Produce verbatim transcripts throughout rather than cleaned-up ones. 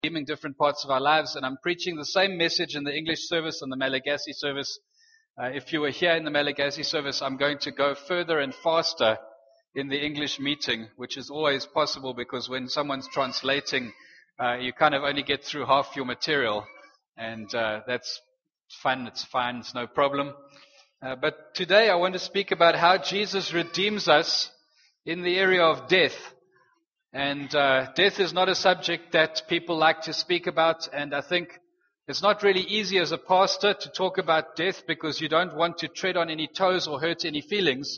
redeeming different parts of our lives, and I'm preaching the same message in the English service and the Malagasy service. Uh, if you were here in the Malagasy service, I'm going to go further and faster in the English meeting, which is always possible because when someone's translating, uh, you kind of only get through half your material, and uh, that's fun, it's fine, it's no problem. Uh, but today I want to speak about how Jesus redeems us in the area of death. And uh, death is not a subject that people like to speak about, and I think it's not really easy as a pastor to talk about death because you don't want to tread on any toes or hurt any feelings.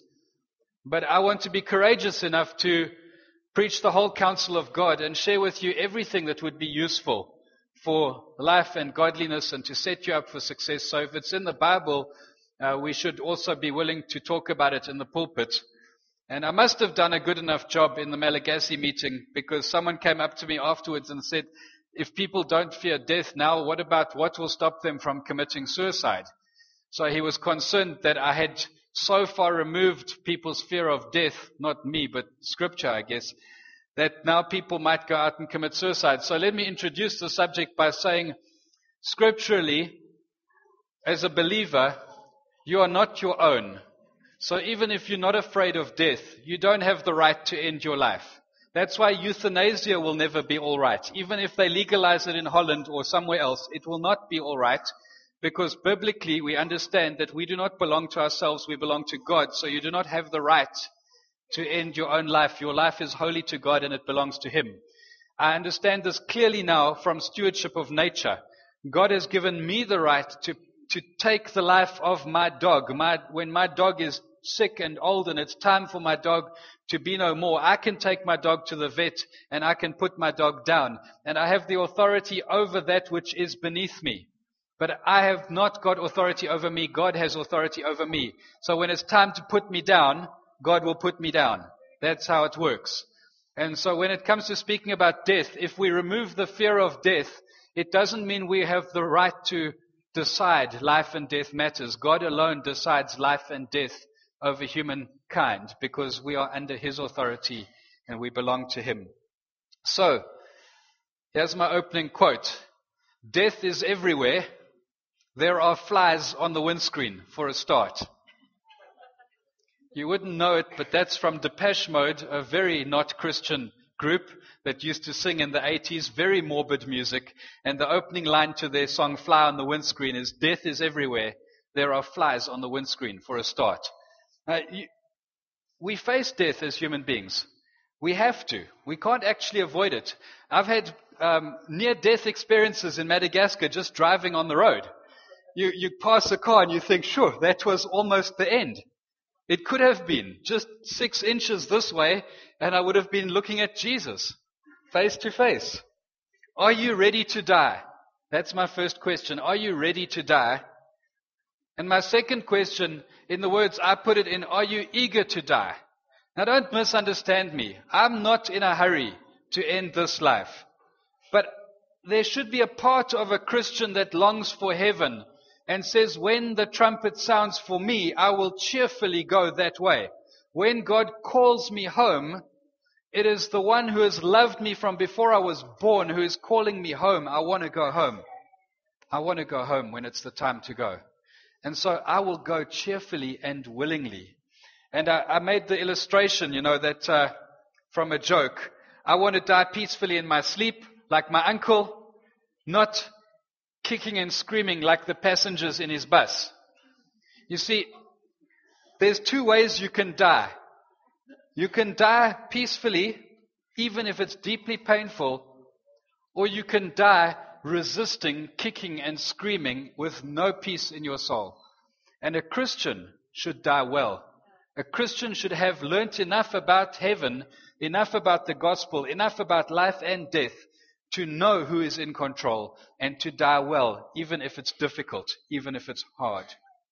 But I want to be courageous enough to preach the whole counsel of God and share with you everything that would be useful for life and godliness and to set you up for success. So if it's in the Bible, uh, we should also be willing to talk about it in the pulpit. And I must have done a good enough job in the Malagasy meeting because someone came up to me afterwards and said, if people don't fear death now, what about what will stop them from committing suicide? So he was concerned that I had so far removed people's fear of death, not me, but scripture, I guess, that now people might go out and commit suicide. So let me introduce the subject by saying, scripturally, as a believer, you are not your own. So even if you're not afraid of death, you don't have the right to end your life. That's why euthanasia will never be all right. Even if they legalize it in Holland or somewhere else, it will not be all right. Because biblically, we understand that we do not belong to ourselves, we belong to God. So you do not have the right to end your own life. Your life is holy to God and it belongs to Him. I understand this clearly now from stewardship of nature. God has given me the right to, to take the life of my dog. My, when my dog is sick and old and it's time for my dog to be no more, I can take my dog to the vet and I can put my dog down. And I have the authority over that which is beneath me. But I have not got authority over me. God has authority over me. So when it's time to put me down, God will put me down. That's how it works. And so when it comes to speaking about death, if we remove the fear of death, it doesn't mean we have the right to decide life and death matters. God alone decides life and death over humankind because we are under His authority and we belong to Him. So, here's my opening quote. Death is everywhere. There are flies on the windscreen, for a start. You wouldn't know it, but that's from Depeche Mode, a very not Christian group that used to sing in the eighties, very morbid music. And the opening line to their song, Fly on the Windscreen, is, death is everywhere. There are flies on the windscreen, for a start. Uh, you, we face death as human beings. We have to. We can't actually avoid it. I've had um, near-death experiences in Madagascar just driving on the road. You, you pass a car and you think, sure, that was almost the end. It could have been just six inches this way and I would have been looking at Jesus face to face. Are you ready to die? That's my first question. Are you ready to die? And my second question, in the words I put it in, are you eager to die? Now don't misunderstand me. I'm not in a hurry to end this life. But there should be a part of a Christian that longs for heaven and says, when the trumpet sounds for me, I will cheerfully go that way. When God calls me home, it is the one who has loved me from before I was born who is calling me home. I want to go home. I want to go home when it's the time to go. And so I will go cheerfully and willingly. And I, I made the illustration, you know, that uh, from a joke. I want to die peacefully in my sleep, like my uncle, not kicking and screaming like the passengers in his bus. You see, there's two ways you can die. You can die peacefully, even if it's deeply painful, or you can die resisting, kicking and screaming with no peace in your soul. And a Christian should die well. A Christian should have learnt enough about heaven, enough about the gospel, enough about life and death to know who is in control and to die well, even if it's difficult, even if it's hard.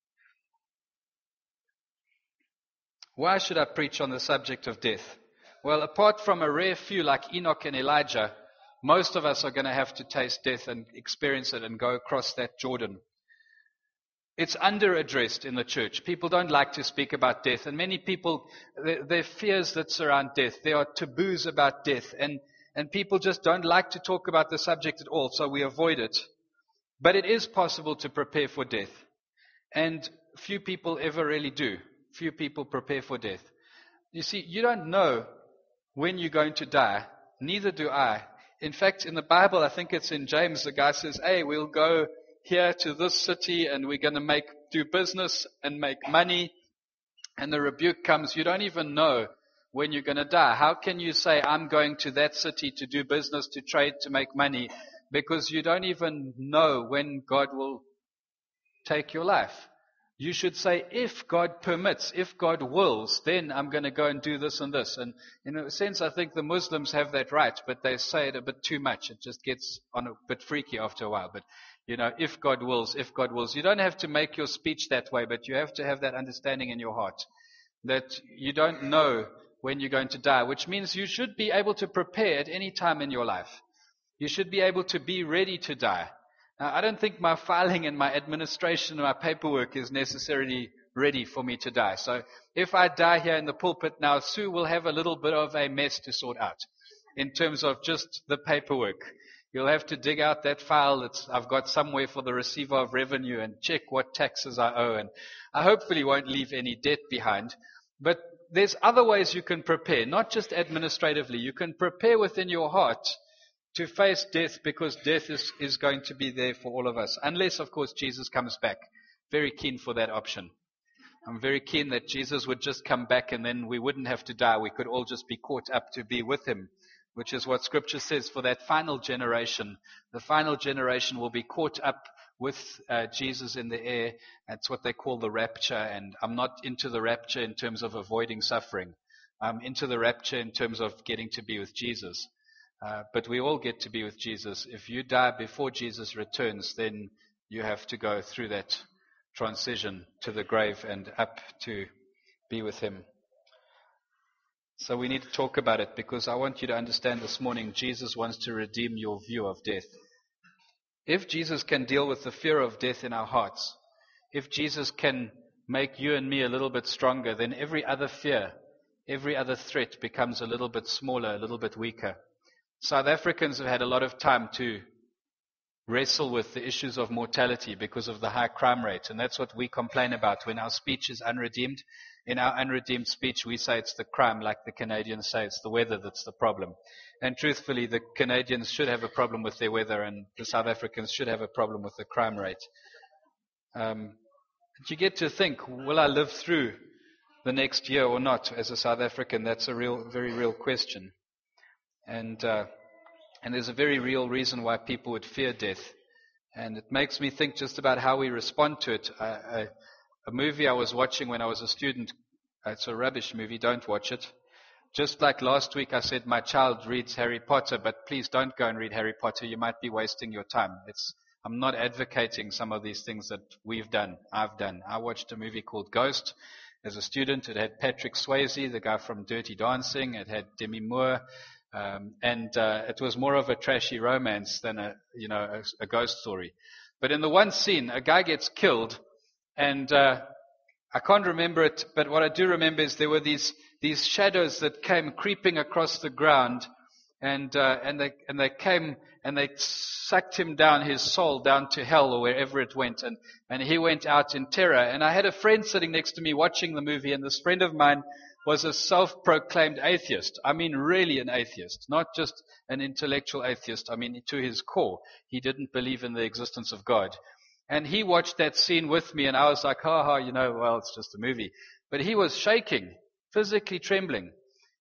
Why should I preach on the subject of death? Well, apart from a rare few like Enoch and Elijah, most of us are going to have to taste death and experience it and go across that Jordan. It's under-addressed in the church. People don't like to speak about death. And many people, there are fears that surround death. There are taboos about death. And, and people just don't like to talk about the subject at all, so we avoid it. But it is possible to prepare for death. And few people ever really do. Few people prepare for death. You see, you don't know when you're going to die. Neither do I. In fact, in the Bible, I think it's in James, the guy says, hey, we'll go here to this city and we're going to make do business and make money. And the rebuke comes, you don't even know when you're going to die. How can you say, I'm going to that city to do business, to trade, to make money? Because you don't even know when God will take your life. You should say, if God permits, if God wills, then I'm going to go and do this and this. And in a sense, I think the Muslims have that right, but they say it a bit too much. It just gets on a bit freaky after a while. But, you know, if God wills, if God wills. You don't have to make your speech that way, but you have to have that understanding in your heart that you don't know when you're going to die, which means you should be able to prepare at any time in your life. You should be able to be ready to die. Now, I don't think my filing and my administration and my paperwork is necessarily ready for me to die. So if I die here in the pulpit now, Sue will have a little bit of a mess to sort out in terms of just the paperwork. You'll have to dig out that file that I've got somewhere for the receiver of revenue and check what taxes I owe. And I hopefully won't leave any debt behind. But there's other ways you can prepare, not just administratively. You can prepare within your heart to face death, because death is, is going to be there for all of us. Unless, of course, Jesus comes back. Very keen for that option. I'm very keen that Jesus would just come back and then we wouldn't have to die. We could all just be caught up to be with him, which is what Scripture says for that final generation. The final generation will be caught up with uh, Jesus in the air. That's what they call the rapture. And I'm not into the rapture in terms of avoiding suffering. I'm into the rapture in terms of getting to be with Jesus. Uh, but we all get to be with Jesus. If you die before Jesus returns, then you have to go through that transition to the grave and up to be with him. So we need to talk about it, because I want you to understand this morning, Jesus wants to redeem your view of death. If Jesus can deal with the fear of death in our hearts, if Jesus can make you and me a little bit stronger, then every other fear, every other threat becomes a little bit smaller, a little bit weaker. South Africans have had a lot of time to wrestle with the issues of mortality because of the high crime rate. And that's what we complain about when our speech is unredeemed. In our unredeemed speech, we say it's the crime, like the Canadians say it's the weather that's the problem. And truthfully, the Canadians should have a problem with their weather, and the South Africans should have a problem with the crime rate. Um, but you get to think, will I live through the next year or not as a South African? That's a real, very real question. And uh, and there's a very real reason why people would fear death. And it makes me think just about how we respond to it. I, I, a movie I was watching when I was a student, it's a rubbish movie, don't watch it. Just like last week I said my child reads Harry Potter, but please don't go and read Harry Potter. You might be wasting your time. It's I'm not advocating some of these things that we've done, I've done. I watched a movie called Ghost as a student. It had Patrick Swayze, the guy from Dirty Dancing. It had Demi Moore. Um, and uh, it was more of a trashy romance than a, you know, a, a ghost story. But in the one scene, a guy gets killed, and uh, I can't remember it, but what I do remember is there were these these shadows that came creeping across the ground, and uh, and they and they came and they sucked him down, his soul down to hell or wherever it went, and and he went out in terror. And I had a friend sitting next to me watching the movie, and this friend of mine was a self-proclaimed atheist. I mean, really an atheist, not just an intellectual atheist. I mean, to his core, he didn't believe in the existence of God. And he watched that scene with me, and I was like, ha ha, you know, well, it's just a movie. But he was shaking, physically trembling.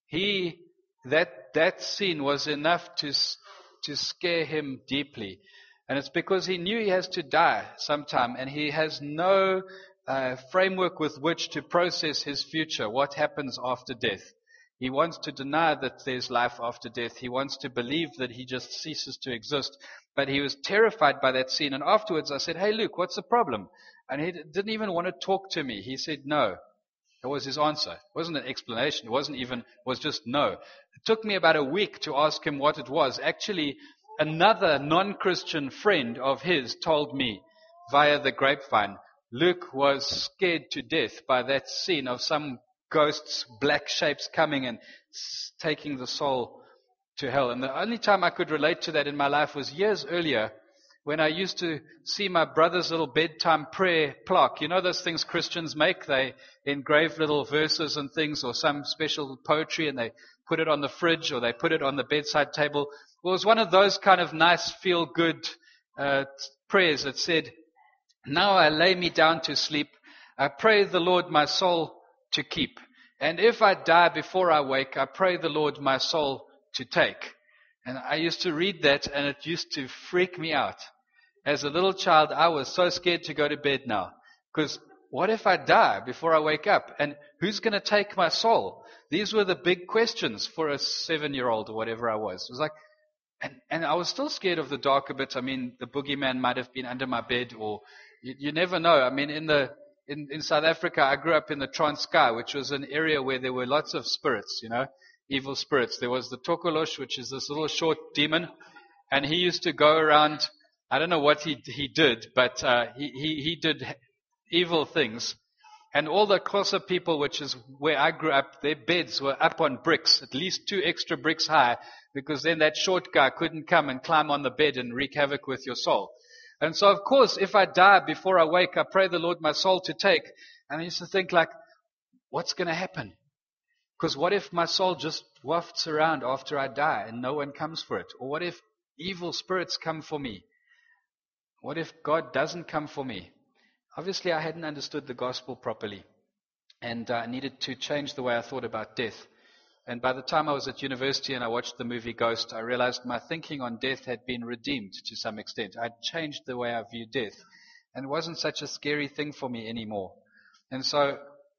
He, that, that scene was enough to, to scare him deeply. And it's because he knew he has to die sometime, and he has no Uh, framework with which to process his future, what happens after death. He wants to deny that there's life after death. He wants to believe that he just ceases to exist. But he was terrified by that scene. And afterwards I said, hey, Luke, what's the problem? And he didn't even want to talk to me. He said no. That was his answer. It wasn't an explanation. It wasn't even, it was just no. It took me about a week to ask him what it was. Actually, another non-Christian friend of his told me via the grapevine, Luke was scared to death by that scene of some ghosts, black shapes coming and taking the soul to hell. And the only time I could relate to that in my life was years earlier, when I used to see my brother's little bedtime prayer plaque. You know those things Christians make? They engrave little verses and things, or some special poetry, and they put it on the fridge, or they put it on the bedside table. Well, it was one of those kind of nice, feel-good uh, prayers that said, "Now I lay me down to sleep. I pray the Lord my soul to keep. And if I die before I wake, I pray the Lord my soul to take." And I used to read that, and it used to freak me out. As a little child, I was so scared to go to bed now. Because what if I die before I wake up? And who's going to take my soul? These were the big questions for a seven-year-old or whatever I was. It was like, and, and I was still scared of the dark a bit. I mean, the boogeyman might have been under my bed, or you, you never know. I mean, in the in, in South Africa, I grew up in the Transkei, which was an area where there were lots of spirits, you know. Evil spirits. There was the Tokolosh, which is this little short demon, and he used to go around. I don't know what he he did, but uh, he, he he did evil things. And all the Xhosa people, which is where I grew up, their beds were up on bricks, at least two extra bricks high, because then that short guy couldn't come and climb on the bed and wreak havoc with your soul. And so, of course, if I die before I wake, I pray the Lord my soul to take. And I used to think, like, what's going to happen? Because what if my soul just wafts around after I die and no one comes for it? Or what if evil spirits come for me? What if God doesn't come for me? Obviously, I hadn't understood the gospel properly, and I uh, needed to change the way I thought about death. And by the time I was at university and I watched the movie Ghost, I realized my thinking on death had been redeemed to some extent. I'd changed the way I viewed death, and it wasn't such a scary thing for me anymore. And so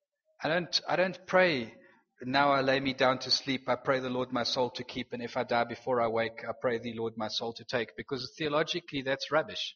I don't, I don't pray, "Now I lay me down to sleep, I pray the Lord my soul to keep, and if I die before I wake, I pray the Lord my soul to take," because theologically that's rubbish.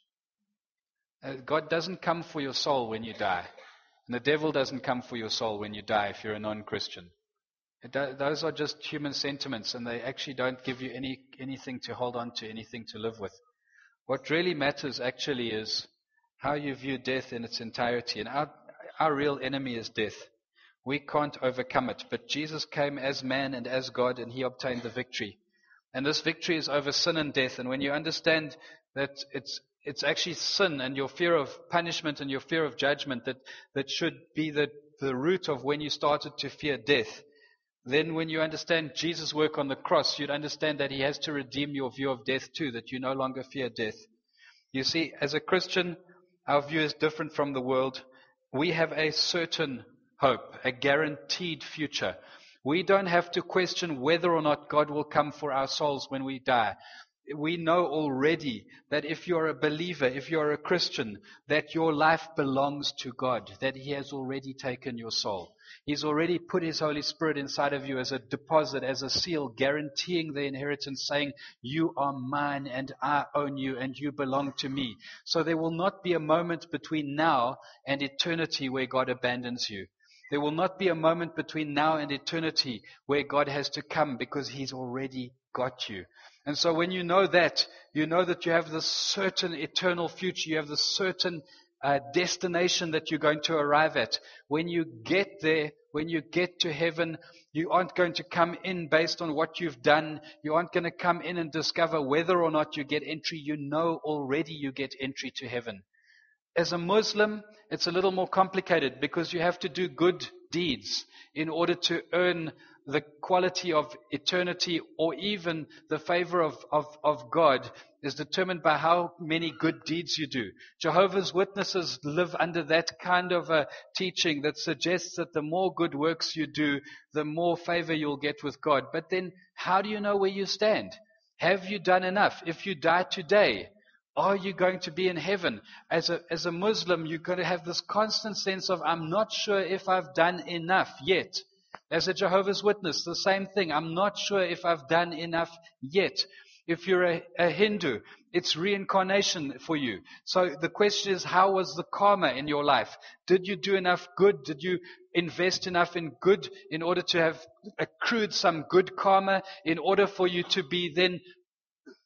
Uh, God doesn't come for your soul when you die. And the devil doesn't come for your soul when you die if you're a non-Christian. It do, those are just human sentiments, and they actually don't give you any anything to hold on to, anything to live with. What really matters actually is how you view death in its entirety. And our, our real enemy is death. We can't overcome it. But Jesus came as man and as God, and he obtained the victory. And this victory is over sin and death. And when you understand that it's it's actually sin and your fear of punishment and your fear of judgment that, that should be the, the root of when you started to fear death, then when you understand Jesus' work on the cross, you'd understand that he has to redeem your view of death too, that you no longer fear death. You see, as a Christian, our view is different from the world. We have a certain hope, a guaranteed future. We don't have to question whether or not God will come for our souls when we die. We know already that if you're a believer, if you're a Christian, that your life belongs to God, that he has already taken your soul. He's already put his Holy Spirit inside of you as a deposit, as a seal, guaranteeing the inheritance, saying, "You are mine and I own you and you belong to me." So there will not be a moment between now and eternity where God abandons you. There will not be a moment between now and eternity where God has to come, because he's already got you. And so when you know that, you know that you have this certain eternal future. You have this certain uh, destination that you're going to arrive at. When you get there, when you get to heaven, you aren't going to come in based on what you've done. You aren't going to come in and discover whether or not you get entry. You know already you get entry to heaven. As a Muslim, it's a little more complicated, because you have to do good deeds in order to earn the quality of eternity, or even the favor of, of, of God is determined by how many good deeds you do. Jehovah's Witnesses live under that kind of a teaching that suggests that the more good works you do, the more favor you'll get with God. But then how do you know where you stand? Have you done enough? If you die today, are you going to be in heaven? As a, as a Muslim, you're going to have this constant sense of, I'm not sure if I've done enough yet. As a Jehovah's Witness, the same thing. I'm not sure if I've done enough yet. If you're a, a Hindu, it's reincarnation for you. So the question is, how was the karma in your life? Did you do enough good? Did you invest enough in good in order to have accrued some good karma in order for you to be then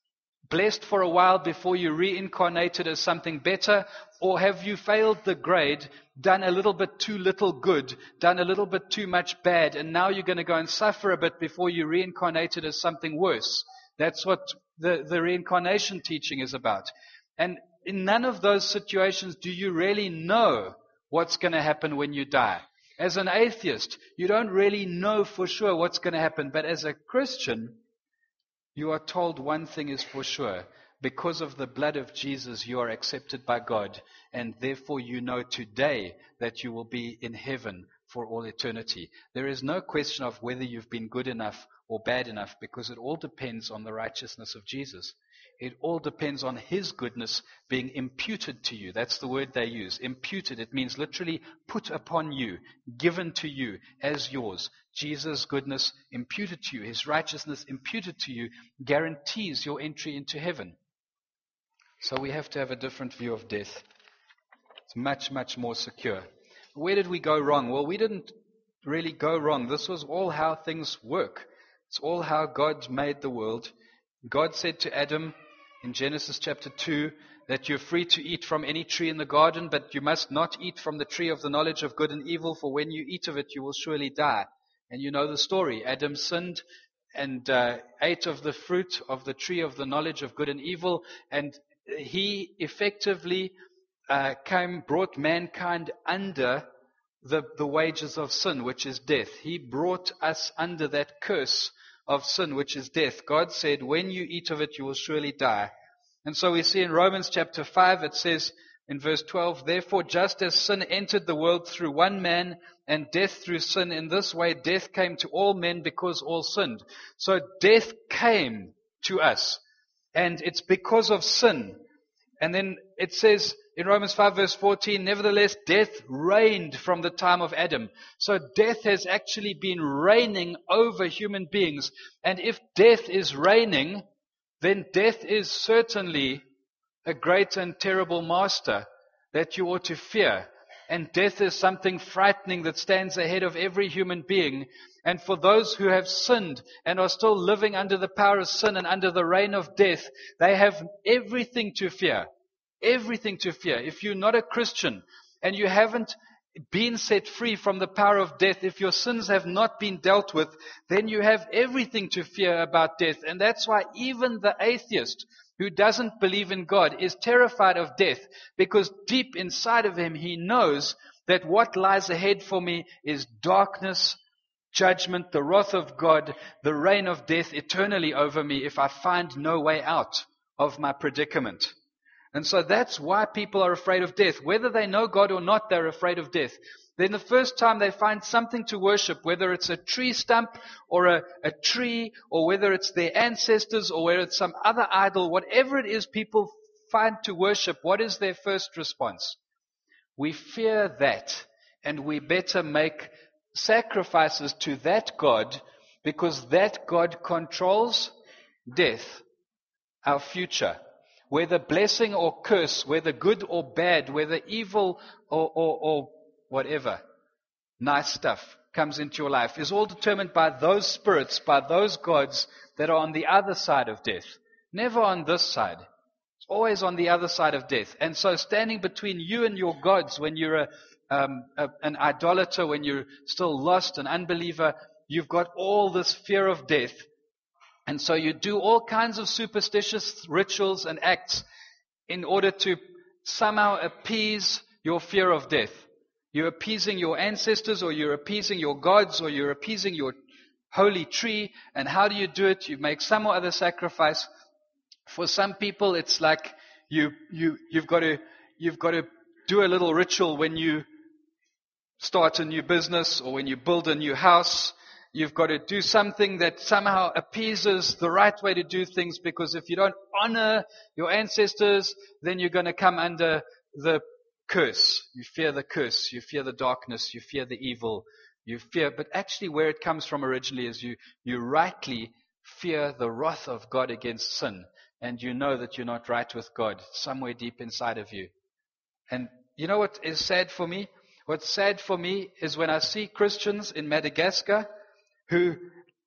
blessed for a while before you reincarnated as something better? Or have you failed the grade, done a little bit too little good, done a little bit too much bad, and now you're going to go and suffer a bit before you reincarnated as something worse? That's what the, the reincarnation teaching is about. And in none of those situations do you really know what's going to happen when you die. As an atheist, you don't really know for sure what's going to happen. But as a Christian, you are told one thing is for sure. Because of the blood of Jesus, you are accepted by God. And therefore you know today that you will be in heaven for all eternity. There is no question of whether you've been good enough or bad enough, because it all depends on the righteousness of Jesus. It all depends on His goodness being imputed to you. That's the word they use. Imputed. It means literally put upon you, given to you as yours. Jesus' goodness imputed to you, His righteousness imputed to you, guarantees your entry into heaven. So we have to have a different view of death. It's much, much more secure. Where did we go wrong? Well, we didn't really go wrong. This was all how things work. It's all how God made the world. God said to Adam in Genesis chapter two that you're free to eat from any tree in the garden, but you must not eat from the tree of the knowledge of good and evil, for when you eat of it, you will surely die. And you know the story. Adam sinned and uh, ate of the fruit of the tree of the knowledge of good and evil, and he effectively uh, came, brought mankind under the, the wages of sin, which is death. He brought us under that curse of sin, which is death. God said, when you eat of it, you will surely die. And so we see in Romans chapter five, it says in verse twelve, therefore, just as sin entered the world through one man, and death through sin, in this way death came to all men because all sinned. So death came to us, and it's because of sin. And then it says in Romans five verse fourteen, nevertheless, death reigned from the time of Adam. So death has actually been reigning over human beings. And if death is reigning, then death is certainly a great and terrible master that you ought to fear. And death is something frightening that stands ahead of every human being. And for those who have sinned and are still living under the power of sin and under the reign of death, they have everything to fear. Everything to fear. If you're not a Christian and you haven't been set free from the power of death, if your sins have not been dealt with, then you have everything to fear about death. And that's why even the atheist who doesn't believe in God is terrified of death, because deep inside of him he knows that what lies ahead for me is darkness, judgment, the wrath of God, the reign of death eternally over me if I find no way out of my predicament. And so that's why people are afraid of death. Whether they know God or not, they're afraid of death. Then the first time they find something to worship, whether it's a tree stump or a, a tree, or whether it's their ancestors or whether it's some other idol, whatever it is people find to worship, what is their first response? We fear that, and we better make sacrifices to that God, because that God controls death, our future. Whether blessing or curse, whether good or bad, whether evil or, or, or whatever, nice stuff comes into your life, is all determined by those spirits, by those gods that are on the other side of death. Never on this side. It's always on the other side of death. And so standing between you and your gods when you're a, um, a, an idolater, when you're still lost, an unbeliever, you've got all this fear of death. And so you do all kinds of superstitious rituals and acts in order to somehow appease your fear of death. You're appeasing your ancestors, or you're appeasing your gods, or you're appeasing your holy tree. And how do you do it? You make some or other sacrifice. For some people, it's like you, you, you've got to, you've got to do a little ritual when you start a new business or when you build a new house. You've got to do something that somehow appeases the right way to do things, because if you don't honor your ancestors, then you're going to come under the curse. You fear the curse. You fear the darkness. You fear the evil. You fear, but actually where it comes from originally is you, you rightly fear the wrath of God against sin. And you know that you're not right with God somewhere deep inside of you. And you know what is sad for me? What's sad for me is when I see Christians in Madagascar who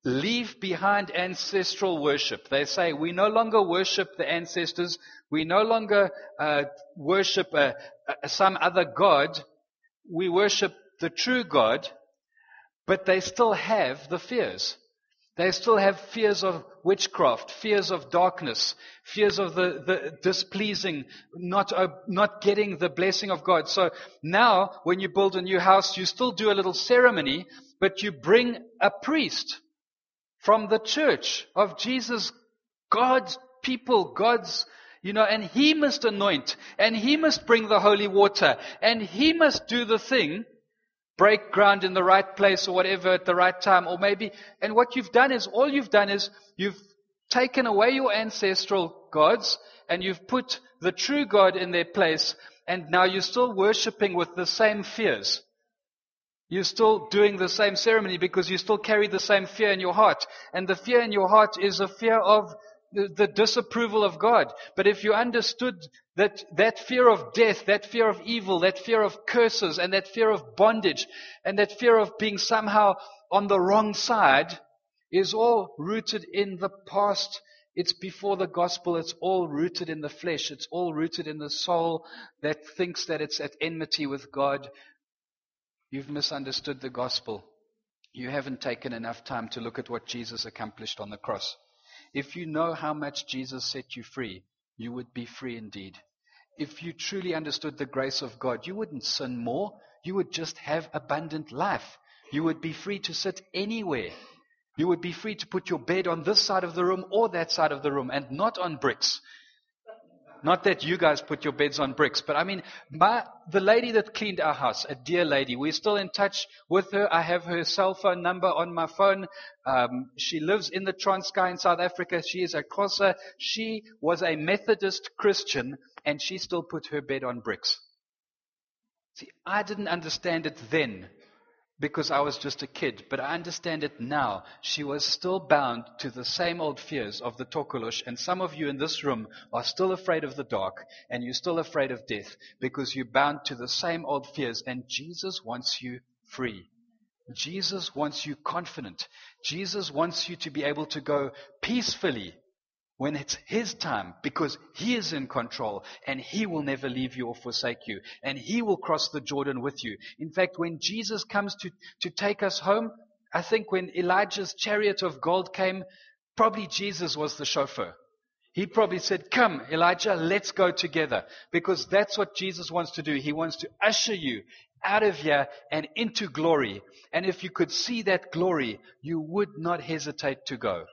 leave behind ancestral worship. They say we no longer worship the ancestors. We no longer uh, worship uh, uh, some other god. We worship the true God, but they still have the fears. They still have fears of witchcraft, fears of darkness, fears of the, the displeasing, not, uh, not getting the blessing of God. So now, when you build a new house, you still do a little ceremony, but you bring a priest from the church of Jesus, God's people, God's, you know, and he must anoint, and he must bring the holy water, and he must do the thing, break ground in the right place or whatever at the right time, or maybe, and what you've done is, all you've done is, you've taken away your ancestral gods, and you've put the true God in their place, and now you're still worshipping with the same fears. You're still doing the same ceremony because you still carry the same fear in your heart. And the fear in your heart is a fear of the, the disapproval of God. But if you understood that that fear of death, that fear of evil, that fear of curses, and that fear of bondage, and that fear of being somehow on the wrong side is all rooted in the past. It's before the gospel. It's all rooted in the flesh. It's all rooted in the soul that thinks that it's at enmity with God. You've misunderstood the gospel. You haven't taken enough time to look at what Jesus accomplished on the cross. If you know how much Jesus set you free, you would be free indeed. If you truly understood the grace of God, you wouldn't sin more. You would just have abundant life. You would be free to sit anywhere. You would be free to put your bed on this side of the room or that side of the room, and not on bricks. Not that you guys put your beds on bricks, but I mean, my, the lady that cleaned our house, a dear lady, we're still in touch with her. I have her cell phone number on my phone. Um, she lives in the Transkei in South Africa. She is a Xhosa. She was a Methodist Christian, and she still put her bed on bricks. See, I didn't understand it then, because I was just a kid, but I understand it now. She was still bound to the same old fears of the Tokolosh, and some of you in this room are still afraid of the dark, and you're still afraid of death, because you're bound to the same old fears, and Jesus wants you free. Jesus wants you confident. Jesus wants you to be able to go peacefully when it's his time, because he is in control, and he will never leave you or forsake you, and he will cross the Jordan with you. In fact, when Jesus comes to, to take us home, I think when Elijah's chariot of gold came, probably Jesus was the chauffeur. He probably said, "Come, Elijah, let's go together," because that's what Jesus wants to do. He wants to usher you out of here and into glory. And if you could see that glory, you would not hesitate to go.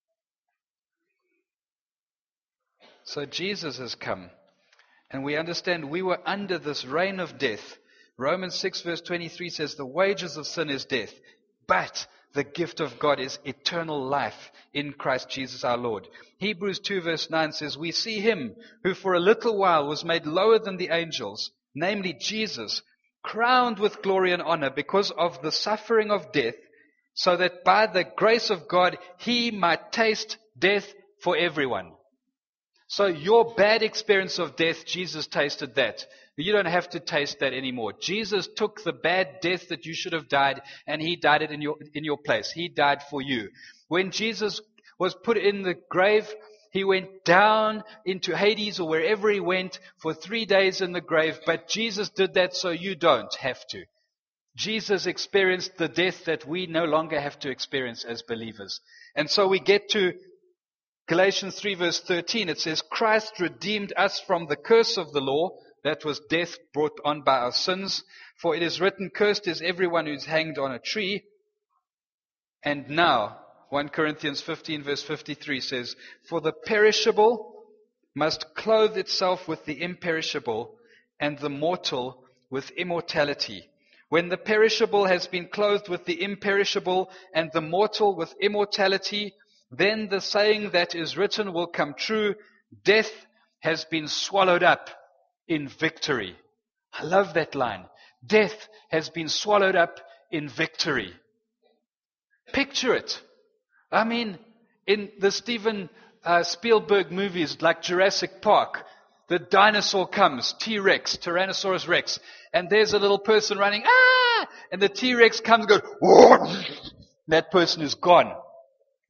So Jesus has come, and we understand we were under this reign of death. Romans six verse twenty-three says, "The wages of sin is death, but the gift of God is eternal life in Christ Jesus our Lord." Hebrews two verse nine says, "We see him who for a little while was made lower than the angels, namely Jesus, crowned with glory and honor because of the suffering of death, so that by the grace of God he might taste death for everyone." So your bad experience of death, Jesus tasted that. You don't have to taste that anymore. Jesus took the bad death that you should have died, and he died it in your, in your place. He died for you. When Jesus was put in the grave, he went down into Hades or wherever he went for three days in the grave. But Jesus did that so you don't have to. Jesus experienced the death that we no longer have to experience as believers. And so we get to Galatians three verse thirteen, it says, "Christ redeemed us from the curse of the law," that was death brought on by our sins. "For it is written, cursed is everyone who's hanged on a tree." And now, First Corinthians fifteen verse fifty-three says, "For the perishable must clothe itself with the imperishable, and the mortal with immortality. When the perishable has been clothed with the imperishable, and the mortal with immortality, then the saying that is written will come true, death has been swallowed up in victory." I love that line. Death has been swallowed up in victory. Picture it. I mean, in the Steven uh, Spielberg movies like Jurassic Park, the dinosaur comes, T-Rex, Tyrannosaurus Rex, and there's a little person running, ah! And the T-Rex comes and goes, whoa! That person is gone.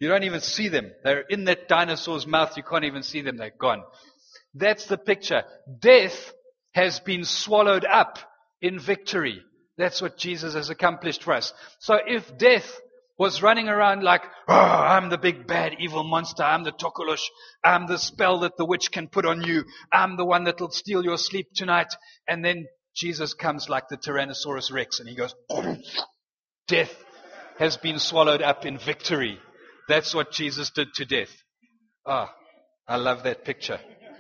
You don't even see them. They're in that dinosaur's mouth. You can't even see them. They're gone. That's the picture. Death has been swallowed up in victory. That's what Jesus has accomplished for us. So if death was running around like, oh, I'm the big bad evil monster, I'm the Tokolosh, I'm the spell that the witch can put on you, I'm the one that will steal your sleep tonight, and then Jesus comes like the Tyrannosaurus Rex and he goes, death has been swallowed up in victory. That's what Jesus did to death. Ah, oh, I love that picture.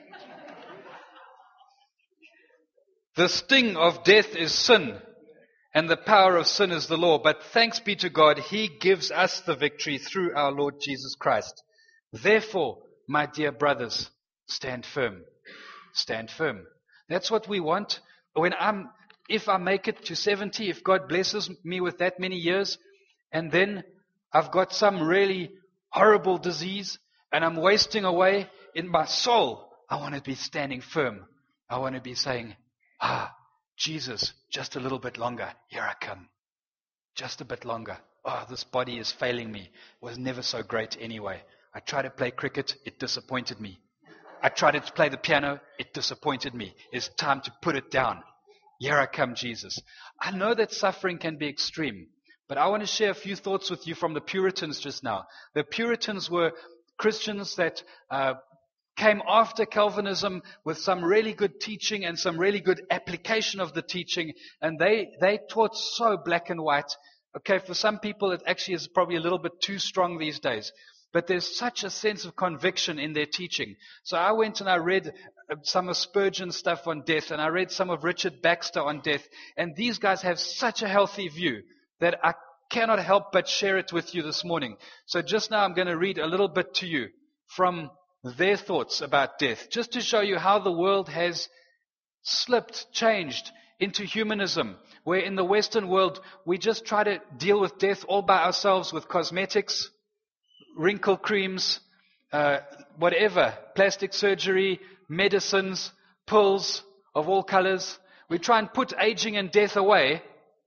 The sting of death is sin, and the power of sin is the law. But thanks be to God, He gives us the victory through our Lord Jesus Christ. Therefore, my dear brothers, stand firm. Stand firm. That's what we want. When I'm, if I make it to seventy, if God blesses me with that many years, and then I've got some really horrible disease, and I'm wasting away in my soul, I want to be standing firm. I want to be saying, ah, Jesus, just a little bit longer. Here I come. Just a bit longer. Oh, this body is failing me. It was never so great anyway. I tried to play cricket. It disappointed me. I tried to play the piano. It disappointed me. It's time to put it down. Here I come, Jesus. I know that suffering can be extreme, but I want to share a few thoughts with you from the Puritans just now. The Puritans were Christians that uh, came after Calvinism with some really good teaching and some really good application of the teaching. And they, they taught so black and white. Okay, for some people it actually is probably a little bit too strong these days. But there's such a sense of conviction in their teaching. So I went and I read some of Spurgeon's stuff on death, and I read some of Richard Baxter on death. And these guys have such a healthy view that I cannot help but share it with you this morning. So just now I'm going to read a little bit to you from their thoughts about death, just to show you how the world has slipped, changed into humanism, where in the Western world we just try to deal with death all by ourselves with cosmetics, wrinkle creams, uh, whatever, plastic surgery, medicines, pills of all colors. We try and put aging and death away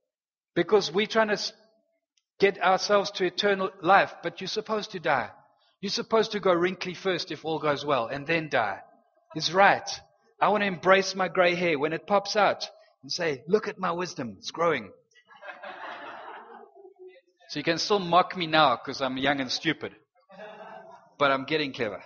because we're trying to get ourselves to eternal life, but you're supposed to die. You're supposed to go wrinkly first if all goes well, and then die. It's right. I want to embrace my grey hair when it pops out and say, look at my wisdom, it's growing. So you can still mock me now because I'm young and stupid. But I'm getting clever.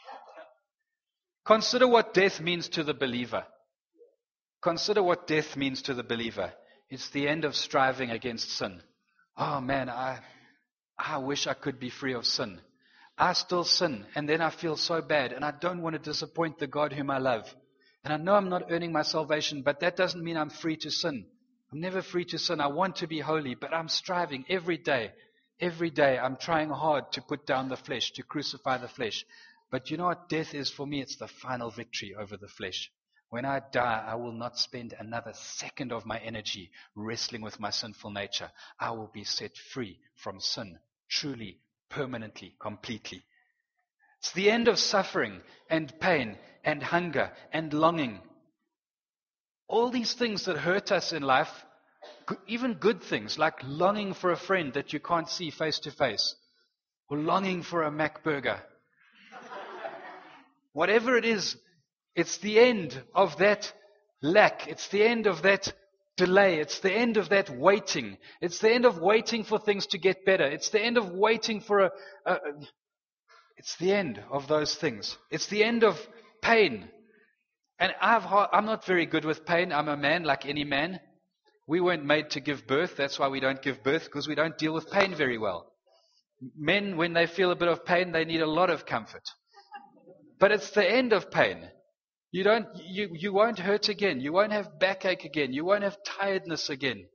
Consider what death means to the believer. Consider what death means to the believer. It's the end of striving against sin. Oh man, I, I wish I could be free of sin. I still sin, and then I feel so bad, and I don't want to disappoint the God whom I love. And I know I'm not earning my salvation, but that doesn't mean I'm free to sin. I'm never free to sin. I want to be holy, but I'm striving every day. Every day I'm trying hard to put down the flesh, to crucify the flesh. But you know what death is for me? It's the final victory over the flesh. When I die, I will not spend another second of my energy wrestling with my sinful nature. I will be set free from sin, truly, permanently, completely. It's the end of suffering and pain and hunger and longing. All these things that hurt us in life, even good things like longing for a friend that you can't see face to face, or longing for a Mac burger. Whatever it is, it's the end of that lack. It's the end of that delay. It's the end of that waiting. It's the end of waiting for things to get better. It's the end of waiting for a, a, a it's the end of those things. It's the end of pain. And I've, I'm not very good with pain. I'm a man like any man. We weren't made to give birth. That's why we don't give birth, because we don't deal with pain very well. Men, when they feel a bit of pain, they need a lot of comfort. But it's the end of pain. You don't, you, you won't hurt again. You won't have backache again. You won't have tiredness again.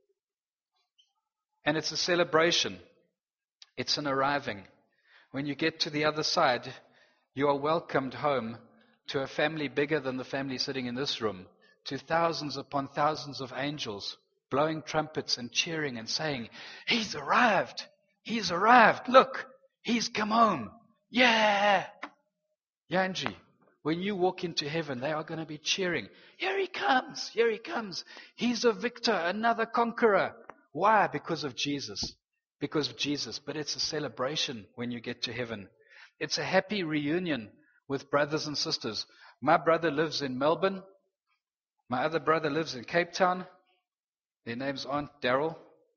And it's a celebration. It's an arriving. When you get to the other side, you are welcomed home to a family bigger than the family sitting in this room, to thousands upon thousands of angels blowing trumpets and cheering and saying, he's arrived. He's arrived. Look, he's come home. Yeah. Yanji, when you walk into heaven, they are going to be cheering. Here he comes. Here he comes. He's a victor, another conqueror. Why? Because of Jesus. because of Jesus, but it's a celebration when you get to heaven. It's a happy reunion with brothers and sisters. My brother lives in Melbourne. My other brother lives in Cape Town. Their names aren't Daryl.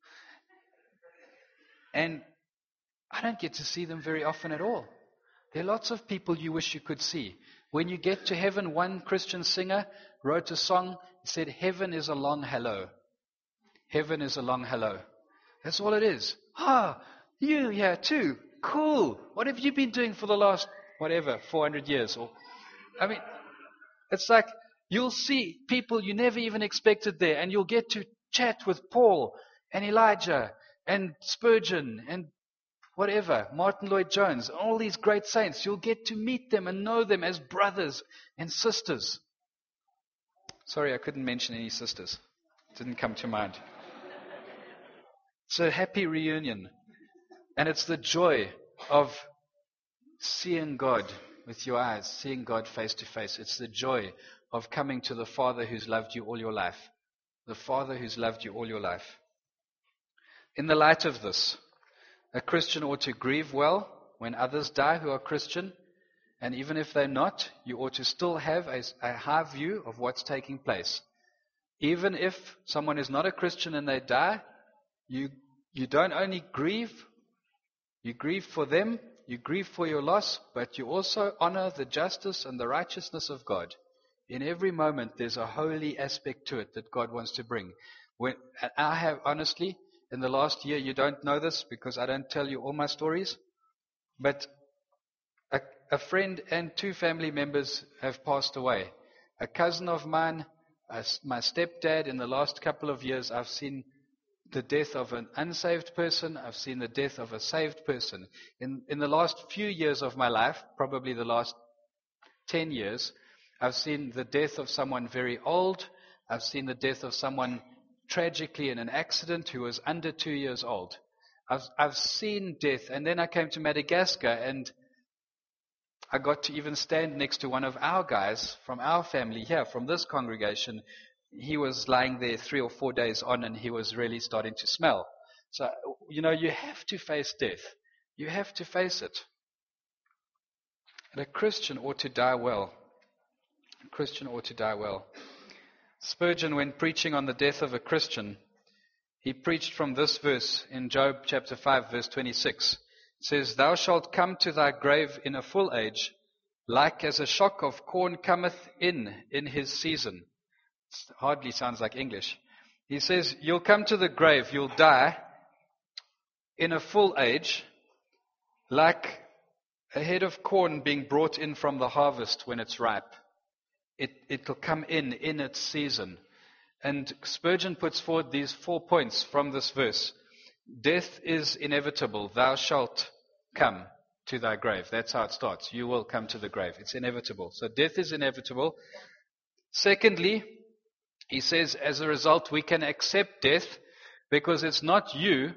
And I don't get to see them very often at all. There are lots of people you wish you could see. When you get to heaven, one Christian singer wrote a song. He said, heaven is a long hello. Heaven is a long hello. That's all it is. Ah, you here too. Cool. What have you been doing for the last, whatever, four hundred years? Or, I mean, it's like you'll see people you never even expected there, and you'll get to chat with Paul and Elijah and Spurgeon and whatever, Martin Lloyd-Jones, all these great saints. You'll get to meet them and know them as brothers and sisters. Sorry, I couldn't mention any sisters. Didn't come to mind. It's a happy reunion. And it's the joy of seeing God with your eyes, seeing God face to face. It's the joy of coming to the Father who's loved you all your life. The Father who's loved you all your life. In the light of this, a Christian ought to grieve well when others die who are Christian. And even if they're not, you ought to still have a, a high view of what's taking place. Even if someone is not a Christian and they die, you you don't only grieve, you grieve for them, you grieve for your loss, but you also honor the justice and the righteousness of God. In every moment, there's a holy aspect to it that God wants to bring. When I have, honestly, in the last year, you don't know this because I don't tell you all my stories, but a, a friend and two family members have passed away. A cousin of mine, a, my stepdad, in the last couple of years, I've seen the death of an unsaved person. I've seen the death of a saved person. In, in the last few years of my life, probably the last ten years, I've seen the death of someone very old. I've seen the death of someone tragically in an accident who was under two years old. I've, I've seen death. And then I came to Madagascar and I got to even stand next to one of our guys from our family here, from this congregation. He was lying there three or four days on and he was really starting to smell. So, you know, you have to face death. You have to face it. And a Christian ought to die well. A Christian ought to die well. Spurgeon, when preaching on the death of a Christian, he preached from this verse in Job chapter five, verse twenty-six. It says, "Thou shalt come to thy grave in a full age, like as a shock of corn cometh in in his season." It hardly sounds like English. He says, you'll come to the grave, you'll die in a full age, like a head of corn being brought in from the harvest when it's ripe. It, it'll come in in its season. And Spurgeon puts forward these four points from this verse. Death is inevitable. Thou shalt come to thy grave. That's how it starts. You will come to the grave. It's inevitable. So death is inevitable. Secondly, he says, as a result, we can accept death because it's not you,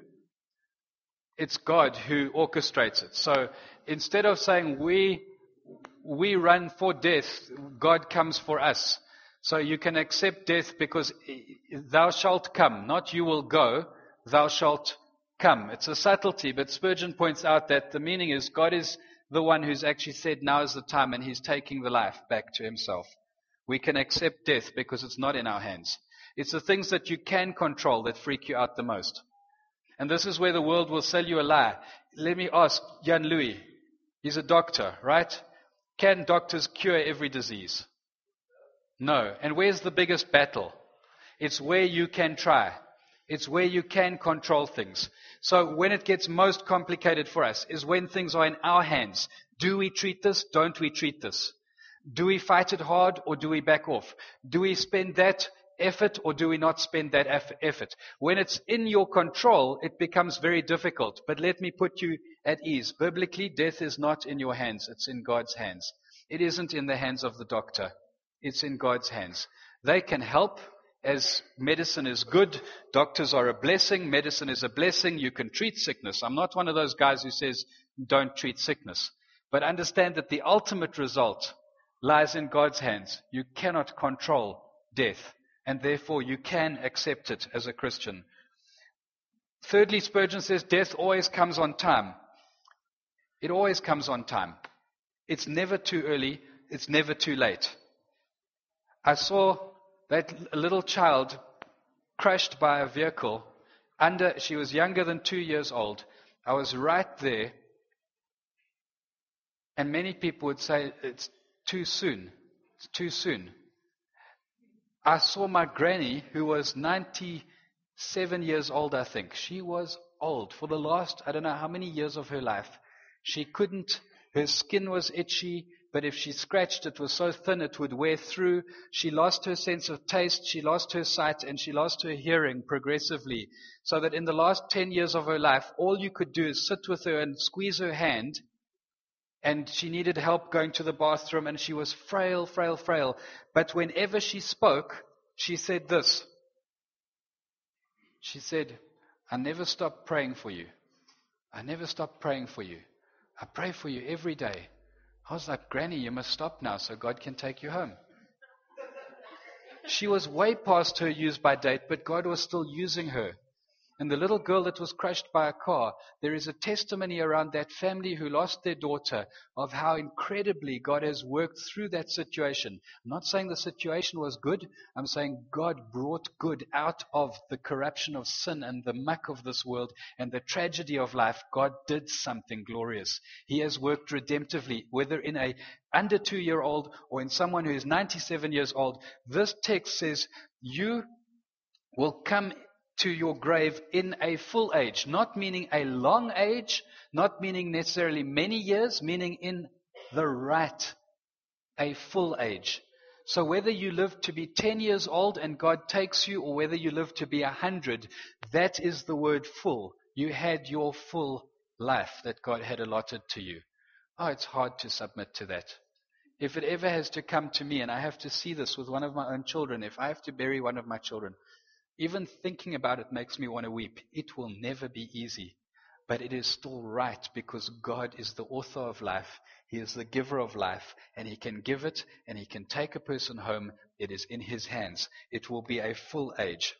it's God who orchestrates it. So instead of saying we we run for death, God comes for us. So you can accept death because thou shalt come, not you will go, thou shalt come. It's a subtlety, but Spurgeon points out that the meaning is God is the one who's actually said now is the time and he's taking the life back to himself. We can accept death because it's not in our hands. It's the things that you can control that freak you out the most. And this is where the world will sell you a lie. Let me ask Jan Louis. He's a doctor, right? Can doctors cure every disease? No. And where's the biggest battle? It's where you can try. It's where you can control things. So when it gets most complicated for us is when things are in our hands. Do we treat this? Don't we treat this? Do we fight it hard or do we back off? Do we spend that effort or do we not spend that effort? When it's in your control, it becomes very difficult. But let me put you at ease. Biblically, death is not in your hands. It's in God's hands. It isn't in the hands of the doctor. It's in God's hands. They can help as medicine is good. Doctors are a blessing. Medicine is a blessing. You can treat sickness. I'm not one of those guys who says don't treat sickness. But understand that the ultimate result lies in God's hands. You cannot control death, and therefore you can accept it as a Christian. Thirdly, Spurgeon says death always comes on time. It always comes on time. It's never too early. It's never too late. I saw that little child crushed by a vehicle. Under, she was younger than two years old. I was right there. And many people would say it's too soon. It's too soon. I saw my granny, who was ninety-seven years old, I think. She was old. For the last, I don't know how many years of her life, she couldn't, her skin was itchy, but if she scratched, it was so thin it would wear through. She lost her sense of taste, she lost her sight, and she lost her hearing progressively. So that in the last ten years of her life, all you could do is sit with her and squeeze her hand. And she needed help going to the bathroom, and she was frail, frail, frail. But whenever she spoke, she said this. She said, I never stopped praying for you. I never stopped praying for you. I pray for you every day. I was like, Granny, you must stop now so God can take you home. She was way past her use by date, but God was still using her. And the little girl that was crushed by a car, there is a testimony around that family who lost their daughter of how incredibly God has worked through that situation. I'm not saying the situation was good. I'm saying God brought good out of the corruption of sin and the muck of this world and the tragedy of life. God did something glorious. He has worked redemptively, whether in a under two-year-old or in someone who is ninety-seven years old. This text says, you will come to your grave in a full age, not meaning a long age, not meaning necessarily many years, meaning in the right, a full age. So whether you live to be ten years old and God takes you, or whether you live to be a hundred, that is the word full. You had your full life that God had allotted to you. Oh, it's hard to submit to that. If it ever has to come to me, and I have to see this with one of my own children, if I have to bury one of my children, even thinking about it makes me want to weep. It will never be easy, but it is still right because God is the author of life. He is the giver of life, and He can give it, and He can take a person home. It is in His hands. It will be a full age.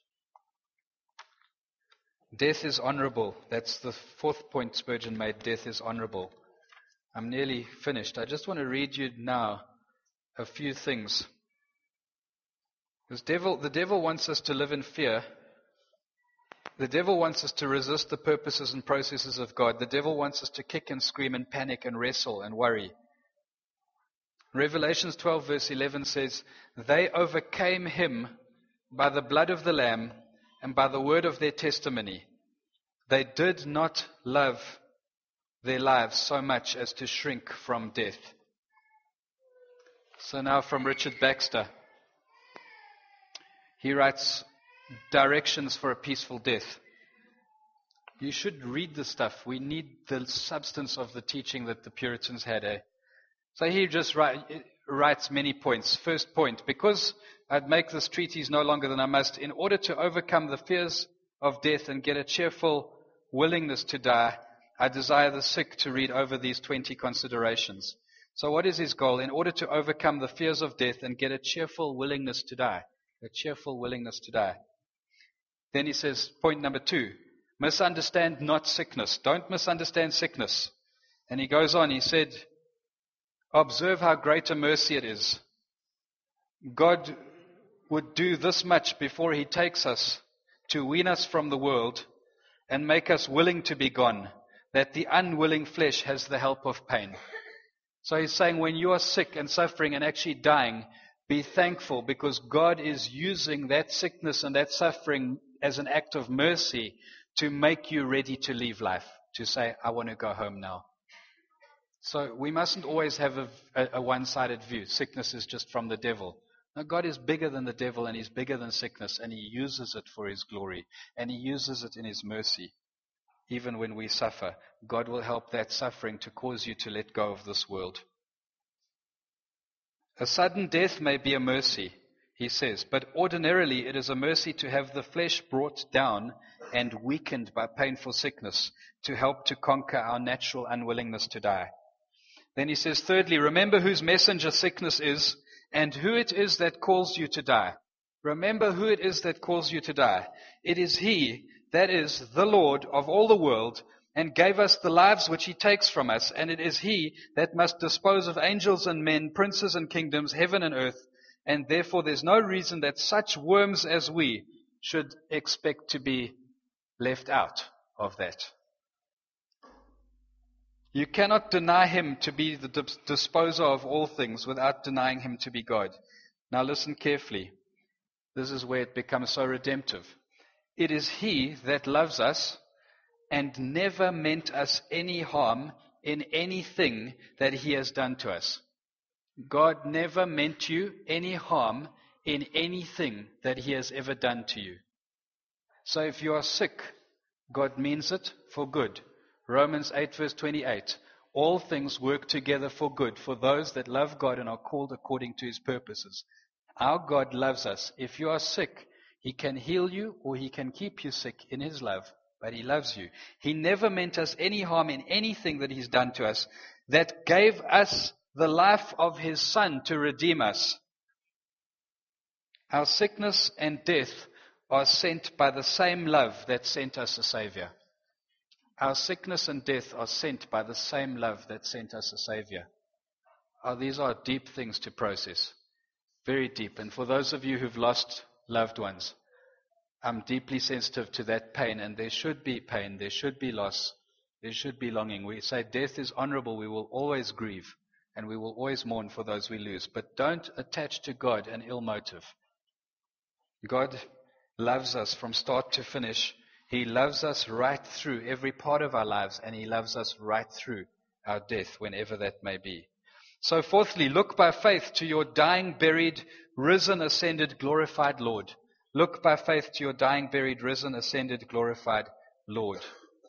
Death is honorable. That's the fourth point Spurgeon made. Death is honorable. I'm nearly finished. I just want to read you now a few things. Because devil, the devil wants us to live in fear. The devil wants us to resist the purposes and processes of God. The devil wants us to kick and scream and panic and wrestle and worry. Revelations twelve verse eleven says, they overcame him by the blood of the Lamb and by the word of their testimony. They did not love their lives so much as to shrink from death. So now from Richard Baxter. He writes, directions for a peaceful death. You should read the stuff. We need the substance of the teaching that the Puritans had. Eh? So he just write, writes many points. First point, because I'd make this treatise no longer than I must, in order to overcome the fears of death and get a cheerful willingness to die, I desire the sick to read over these twenty considerations. So what is his goal? In order to overcome the fears of death and get a cheerful willingness to die. A cheerful willingness to die. Then he says, point number two, misunderstand not sickness. Don't misunderstand sickness. And he goes on, he said, observe how great a mercy it is. God would do this much before He takes us to wean us from the world and make us willing to be gone, that the unwilling flesh has the help of pain. So he's saying when you are sick and suffering and actually dying, be thankful because God is using that sickness and that suffering as an act of mercy to make you ready to leave life, to say, I want to go home now. So we mustn't always have a, a, a one-sided view. Sickness is just from the devil. No, God is bigger than the devil and He's bigger than sickness, and He uses it for His glory, and He uses it in His mercy. Even when we suffer, God will help that suffering to cause you to let go of this world. A sudden death may be a mercy, he says, but ordinarily it is a mercy to have the flesh brought down and weakened by painful sickness to help to conquer our natural unwillingness to die. Then he says, thirdly, remember whose messenger sickness is and who it is that calls you to die. Remember who it is that calls you to die. It is He that is, the Lord of all the world, and gave us the lives which he takes from us, and it is he that must dispose of angels and men, princes and kingdoms, heaven and earth, and therefore there's no reason that such worms as we should expect to be left out of that. You cannot deny him to be the disposer of all things without denying him to be God. Now listen carefully. This is where it becomes so redemptive. It is he that loves us and never meant us any harm in anything that he has done to us. God never meant you any harm in anything that he has ever done to you. So if you are sick, God means it for good. Romans eight verse twenty-eight. All things work together for good for those that love God and are called according to his purposes. Our God loves us. If you are sick, he can heal you or he can keep you sick in his love, but he loves you. He never meant us any harm in anything that he's done to us, that gave us the life of his Son to redeem us. Our sickness and death are sent by the same love that sent us a Savior. Our sickness and death are sent by the same love that sent us a Savior. Oh, these are deep things to process. Very deep. And for those of you who've lost loved ones, I'm deeply sensitive to that pain. And there should be pain. There should be loss. There should be longing. We say death is honorable. We will always grieve. And we will always mourn for those we lose. But don't attach to God an ill motive. God loves us from start to finish. He loves us right through every part of our lives, and he loves us right through our death, whenever that may be. So fourthly, look by faith to your dying, buried, risen, ascended, glorified Lord. Look by faith to your dying, buried, risen, ascended, glorified Lord.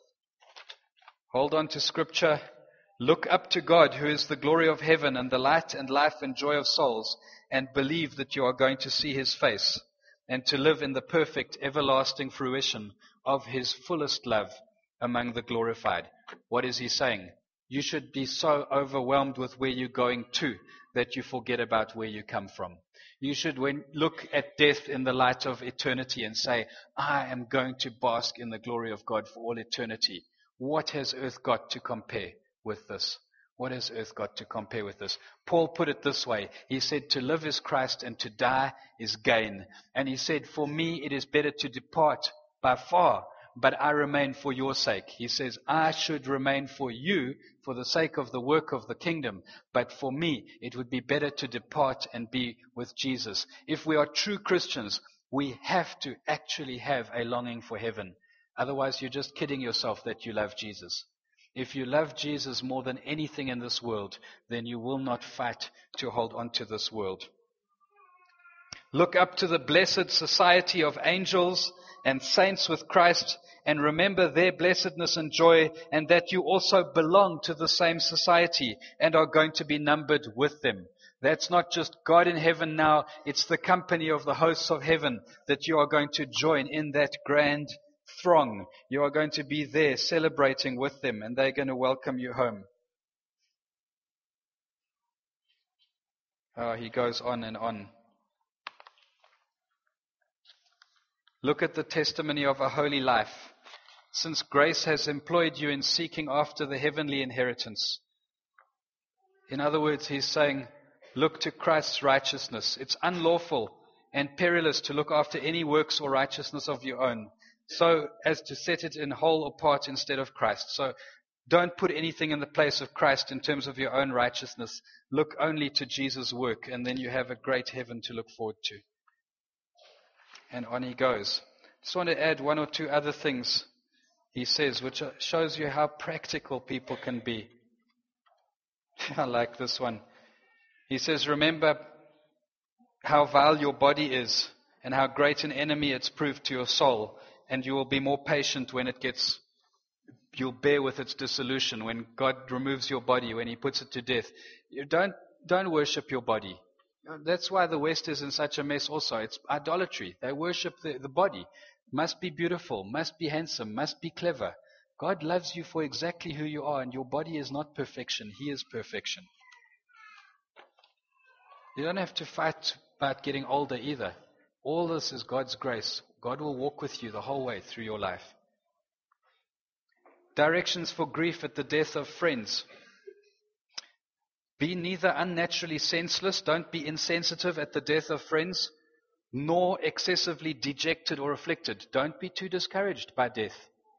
Hold on to Scripture. Look up to God, who is the glory of heaven and the light and life and joy of souls, and believe that you are going to see his face and to live in the perfect, everlasting fruition of his fullest love among the glorified. What is he saying? You should be so overwhelmed with where you're going to that you forget about where you come from. You should when, look at death in the light of eternity and say, I am going to bask in the glory of God for all eternity. What has earth got to compare with this? What has earth got to compare with this? Paul put it this way. He said, to live is Christ and to die is gain. And he said, for me it is better to depart by far, but I remain for your sake. He says, I should remain for you for the sake of the work of the kingdom. But for me, it would be better to depart and be with Jesus. If we are true Christians, we have to actually have a longing for heaven. Otherwise, you're just kidding yourself that you love Jesus. If you love Jesus more than anything in this world, then you will not fight to hold on to this world. Look up to the blessed society of angels and saints with Christ, and remember their blessedness and joy, and that you also belong to the same society and are going to be numbered with them. That's not just God in heaven now, it's the company of the hosts of heaven that you are going to join in that grand throng. You are going to be there celebrating with them, and they're going to welcome you home. Oh, he goes on and on. Look at the testimony of a holy life. Since grace has employed you in seeking after the heavenly inheritance. In other words, he's saying, look to Christ's righteousness. It's unlawful and perilous to look after any works or righteousness of your own, so as to set it in whole or part instead of Christ. So don't put anything in the place of Christ in terms of your own righteousness. Look only to Jesus' work, and then you have a great heaven to look forward to. And on he goes. Just want to add one or two other things he says, which shows you how practical people can be. I like this one. He says, remember how vile your body is and how great an enemy it's proved to your soul. And you will be more patient when it gets, you'll bear with its dissolution, when God removes your body, when he puts it to death. You don't, don't worship your body. That's why the West is in such a mess also. It's idolatry. They worship the, the body. Must be beautiful, must be handsome, must be clever. God loves you for exactly who you are, and your body is not perfection. He is perfection. You don't have to fight about getting older either. All this is God's grace. God will walk with you the whole way through your life. Directions for grief at the death of friends. Be neither unnaturally senseless, don't be insensitive at the death of friends, nor excessively dejected or afflicted. Don't be too discouraged by death.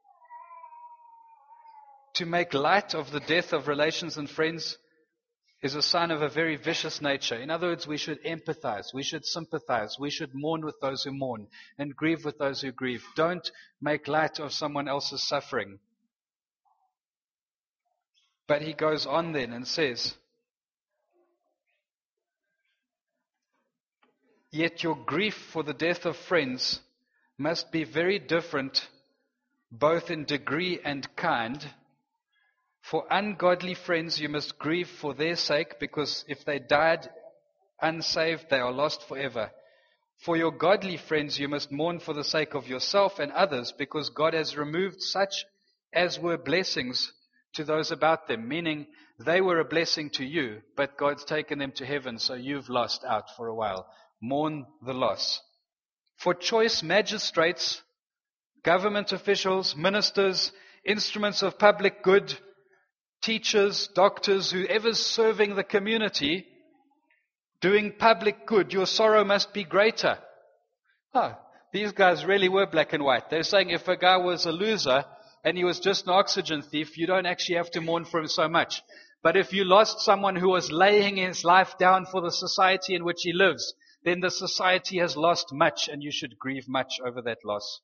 To make light of the death of relations and friends is a sign of a very vicious nature. In other words, we should empathize, we should sympathize, we should mourn with those who mourn and grieve with those who grieve. Don't make light of someone else's suffering. But he goes on then and says, yet your grief for the death of friends must be very different, both in degree and kind. For ungodly friends you must grieve for their sake, because if they died unsaved, they are lost forever. For your godly friends you must mourn for the sake of yourself and others, because God has removed such as were blessings to those about them, meaning they were a blessing to you, but God's taken them to heaven, so you've lost out for a while. Mourn the loss. For choice magistrates, government officials, ministers, instruments of public good, teachers, doctors, whoever's serving the community, doing public good, your sorrow must be greater. Oh, these guys really were black and white. They're saying if a guy was a loser and he was just an oxygen thief, you don't actually have to mourn for him so much. But if you lost someone who was laying his life down for the society in which he lives, then the society has lost much, and you should grieve much over that loss.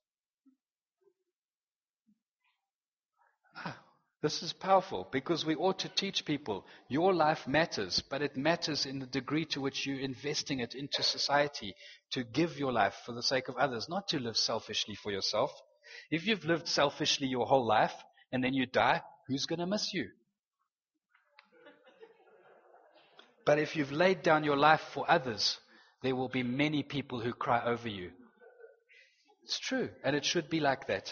Ah, this is powerful, because we ought to teach people, your life matters, but it matters in the degree to which you're investing it into society, to give your life for the sake of others, not to live selfishly for yourself. If you've lived selfishly your whole life, and then you die, who's going to miss you? But if you've laid down your life for others, there will be many people who cry over you. It's true, and it should be like that.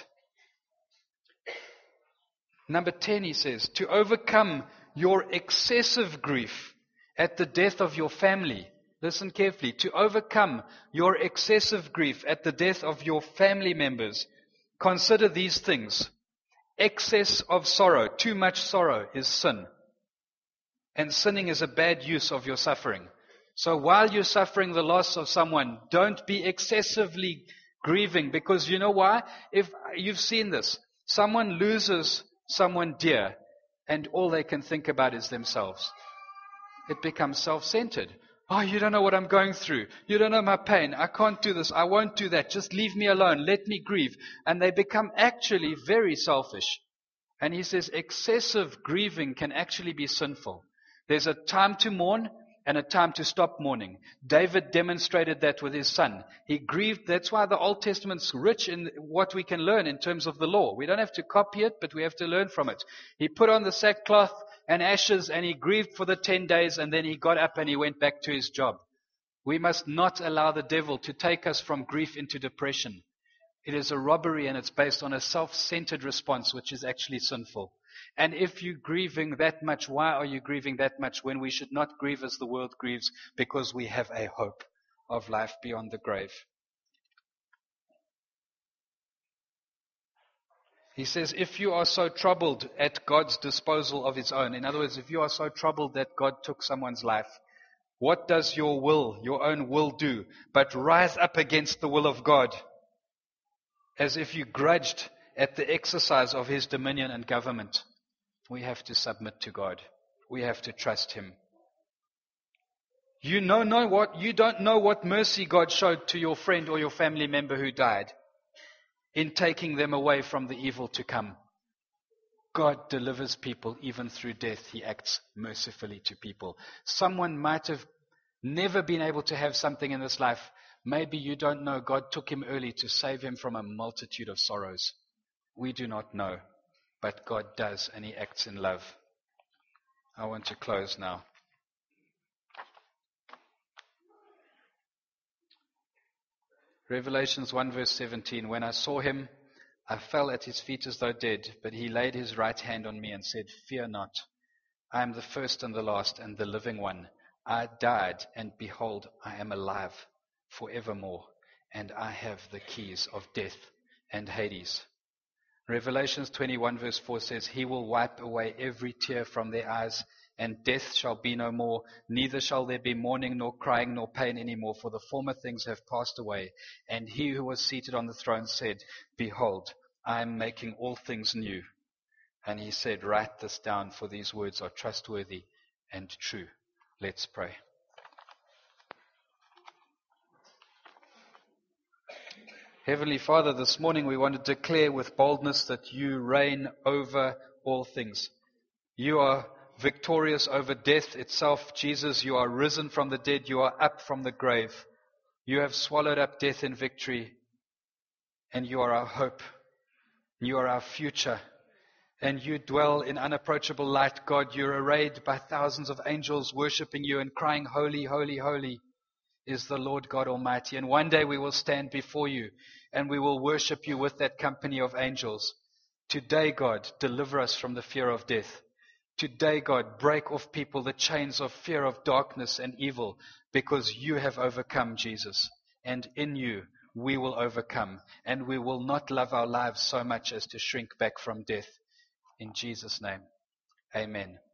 Number ten, he says, to overcome your excessive grief at the death of your family. Listen carefully. To overcome your excessive grief at the death of your family members, consider these things. Excess of sorrow, too much sorrow, is sin. And sinning is a bad use of your suffering. So while you're suffering the loss of someone, don't be excessively grieving, because you know why? If you've seen this, someone loses someone dear and all they can think about is themselves. It becomes self-centered. Oh, you don't know what I'm going through. You don't know my pain. I can't do this. I won't do that. Just leave me alone. Let me grieve. And they become actually very selfish. And he says excessive grieving can actually be sinful. There's a time to mourn and a time to stop mourning. David demonstrated that with his son. He grieved. That's why the Old Testament's rich in what we can learn in terms of the law. We don't have to copy it, but we have to learn from it. He put on the sackcloth and ashes, and he grieved for the ten days, and then he got up and he went back to his job. We must not allow the devil to take us from grief into depression. It is a robbery, and it's based on a self-centered response, which is actually sinful. And if you're grieving that much, why are you grieving that much when we should not grieve as the world grieves? Because we have a hope of life beyond the grave. He says, if you are so troubled at God's disposal of his own, in other words, if you are so troubled that God took someone's life, what does your will, your own will do? But rise up against the will of God, as if you grudged at the exercise of his dominion and government. We have to submit to God. We have to trust him. You know, know what? You don't know what mercy God showed to your friend or your family member who died in taking them away from the evil to come. God delivers people even through death. He acts mercifully to people. Someone might have never been able to have something in this life. Maybe you don't know God took him early to save him from a multitude of sorrows. We do not know, but God does, and he acts in love. I want to close now. Revelations one verse seventeen, when I saw him, I fell at his feet as though dead, but he laid his right hand on me and said, fear not, I am the first and the last and the living one. I died, and behold, I am alive forevermore, and I have the keys of death and Hades. Revelations twenty-one verse four says, He will wipe away every tear from their eyes, and death shall be no more, neither shall there be mourning, nor crying, nor pain any more, for the former things have passed away. And he who was seated on the throne said, Behold, I am making all things new. And he said, Write this down, for these words are trustworthy and true. Let's pray. Heavenly Father, this morning we want to declare with boldness that you reign over all things. You are victorious over death itself. Jesus, you are risen from the dead. You are up from the grave. You have swallowed up death in victory. And you are our hope. You are our future. And you dwell in unapproachable light. God, you're arrayed by thousands of angels worshiping you and crying, Holy, holy, holy is the Lord God Almighty. And one day we will stand before you and we will worship you with that company of angels. Today, God, deliver us from the fear of death. Today, God, break off people the chains of fear of darkness and evil, because you have overcome, Jesus. And in you, we will overcome. And we will not love our lives so much as to shrink back from death. In Jesus' name, amen.